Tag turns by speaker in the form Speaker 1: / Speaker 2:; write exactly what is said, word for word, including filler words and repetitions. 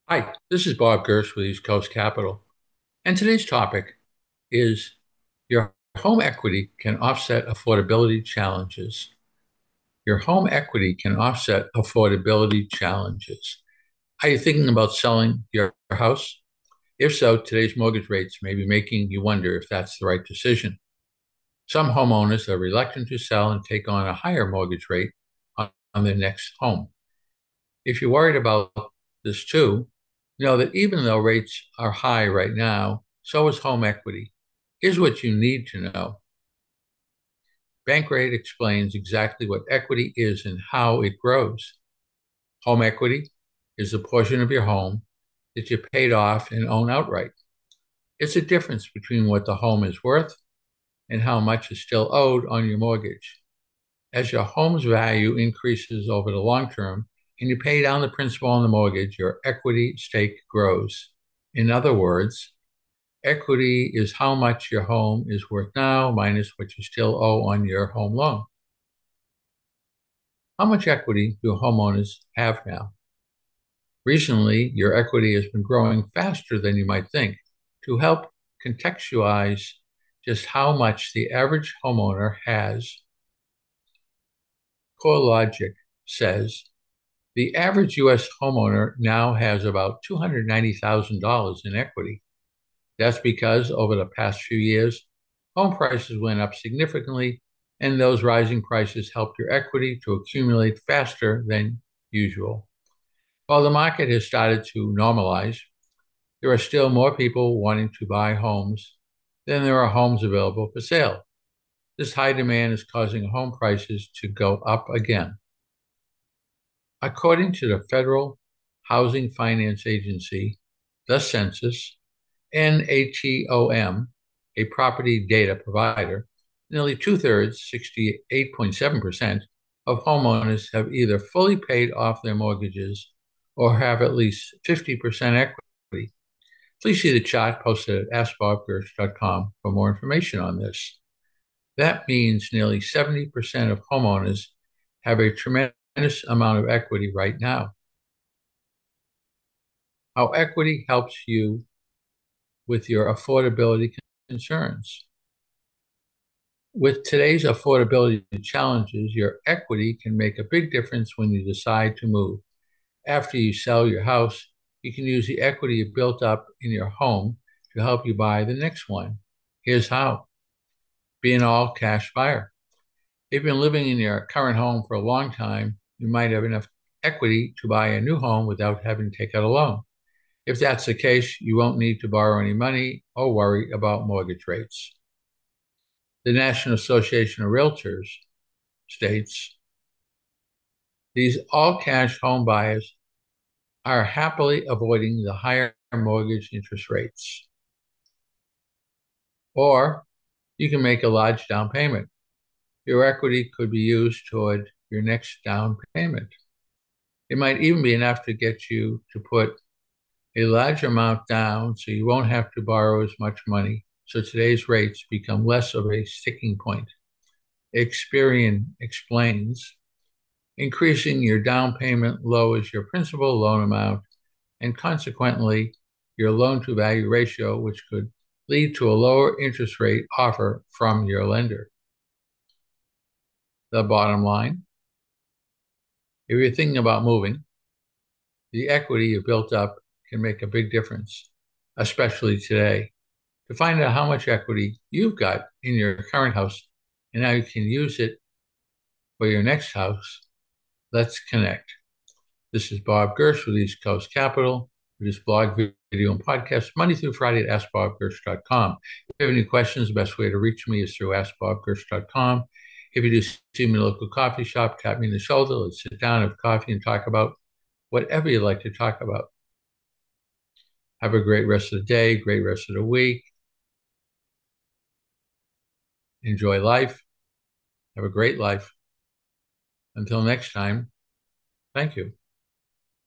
Speaker 1: Hi, this is Bob Gersh with East Coast Capital, and today's topic is your home equity can offset affordability challenges. Your home equity can offset affordability challenges. Are you thinking about selling your house? If so, today's mortgage rates may be making you wonder if that's the right decision. Some homeowners are reluctant to sell and take on a higher mortgage rate on, on their next home. If you're worried about this too, know that even though rates are high right now, so is home equity. Here's what you need to know. Bankrate explains exactly what equity is and how it grows. Home equity is the portion of your home that you paid off and own outright. It's a difference between what the home is worth and how much is still owed on your mortgage. As your home's value increases over the long term and you pay down the principal on the mortgage, your equity stake grows. In other words, equity is how much your home is worth now minus what you still owe on your home loan. How much equity do homeowners have now? Recently, your equity has been growing faster than you might think. To help contextualize just how much the average homeowner has, CoreLogic says the average U S homeowner now has about two hundred ninety thousand dollars in equity. That's because over the past few years, home prices went up significantly, and those rising prices helped your equity to accumulate faster than usual. While the market has started to normalize, there are still more people wanting to buy homes than there are homes available for sale. This high demand is causing home prices to go up again. According to the Federal Housing Finance Agency, the Census, N A T O M, a property data provider, nearly two-thirds, sixty-eight point seven percent, of homeowners have either fully paid off their mortgages or have at least fifty percent equity. Please see the chart posted at ask bob gersh dot com for more information on this. That means nearly seventy percent of homeowners have a tremendous amount of equity right now. How equity helps you with your affordability concerns. With today's affordability challenges, your equity can make a big difference when you decide to move. After you sell your house, you can use the equity you built up in your home to help you buy the next one. Here's how. Be an all-cash buyer. If you've been living in your current home for a long time, you might have enough equity to buy a new home without having to take out a loan. If that's the case, you won't need to borrow any money or worry about mortgage rates. The National Association of Realtors states these all-cash home buyers are happily avoiding the higher mortgage interest rates. Or you can make a large down payment. Your equity could be used toward your next down payment. It might even be enough to get you to put a large amount down so you won't have to borrow as much money, so today's rates become less of a sticking point. Experian explains, increasing your down payment lowers your principal loan amount and consequently your loan to value ratio, which could lead to a lower interest rate offer from your lender. The bottom line, if you're thinking about moving, the equity you built up can make a big difference, especially today. To find out how much equity you've got in your current house and how you can use it for your next house, let's connect. This is Bob Gersh with East Coast Capital. We just blog, video, and podcast Monday through Friday at ask bob gersh dot com. If you have any questions, the best way to reach me is through ask bob gersh dot com. If you do see me in a local coffee shop, tap me in the shoulder. Let's sit down, have coffee, and talk about whatever you'd like to talk about. Have a great rest of the day, great rest of the week. Enjoy life. Have a great life. Until next time, thank you.